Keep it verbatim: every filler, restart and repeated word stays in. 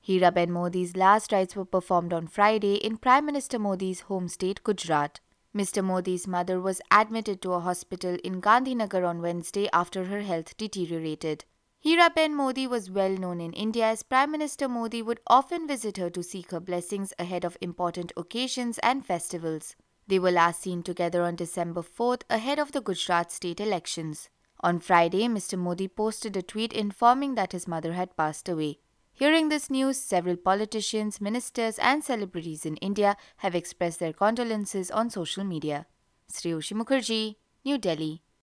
Hiraben Modi's last rites were performed on Friday in Prime Minister Modi's home state Gujarat. Mister Modi's mother was admitted to a hospital in Gandhinagar on Wednesday after her health deteriorated. Hiraben Modi was well known in India as Prime Minister Modi would often visit her to seek her blessings ahead of important occasions and festivals. They were last seen together on December fourth ahead of the Gujarat state elections. On Friday, Mister Modi posted a tweet informing that his mother had passed away. Hearing this news, several politicians, ministers, and celebrities in India have expressed their condolences on social media. Sreyoshi Mukherjee, New Delhi.